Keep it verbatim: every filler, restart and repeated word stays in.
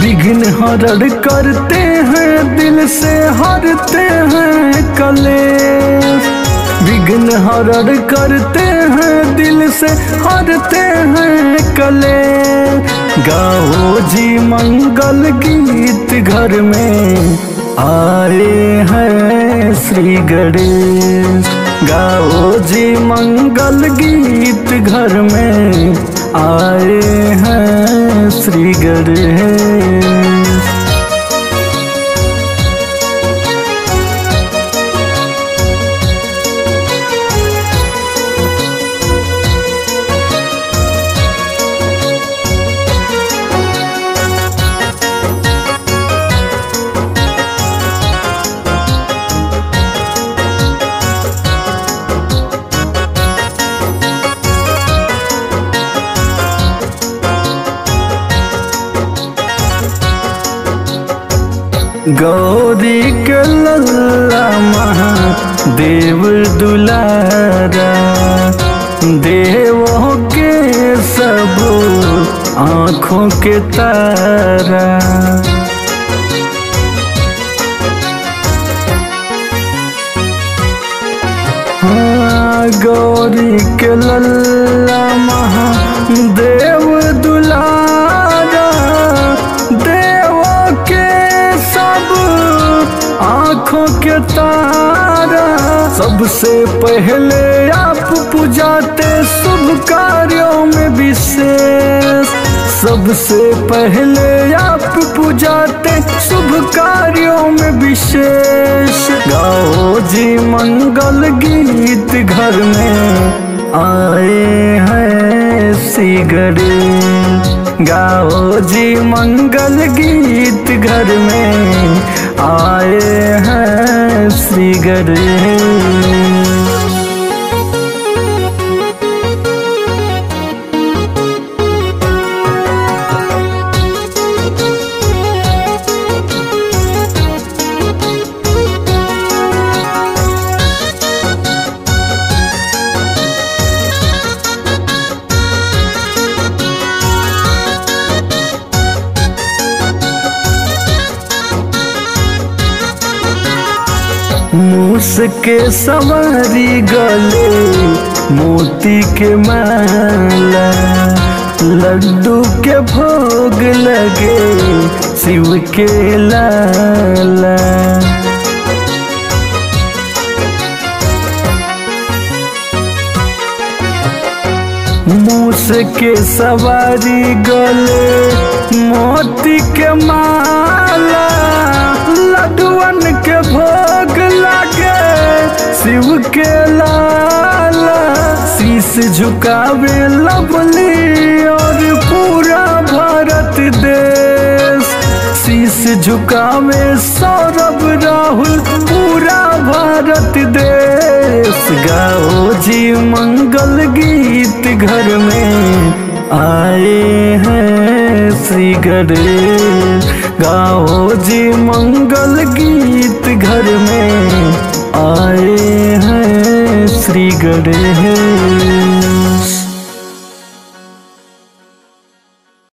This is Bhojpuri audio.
विघ्न हरण करते हैं, दिल से हरते हैं कलेश। विघ्न हरण करते हैं, दिल से हरते हैं कलेश। गाओ जी मंगल गीत, घर में आए हैं श्री गणेश। गाओ जी मंगल गीत, घर में आए हैं श्री गणेश। गौरी के लल्ला महादेव दुलारा, देवों के सब आँखों के तारा। हाँ गौरी के लल्ला महादेव दुलारा, देवों के सब आँखों के तारा। सबसे पहले आप पुजाते शुभ कार्यों में विशेष। सबसे पहले आप पुजाते शुभ कार्यों में विशेष। गाओ जी मंगल गीत, घर में आए हैं श्री गणेश। गाओ जी मंगल गीत, घर में आए हैं श्री गणेश। मूस के सवारी गले मोती के माला, लड्डू के भोग लगे शिव के लाला। मूस के सवारी गले मोती के माला, लड्डुअन के भोग लगे शिव के लाला। शीश झुकावे लवली और पूरा भारत देश। शीश झुकावे सौरभ राहुल, पूरा भारत देश। गाओ जी मंगल गीत, घर में आए हैं श्री गणेश। गाओ जी मंगल गीत, घर में आए हैं श्री गणेश।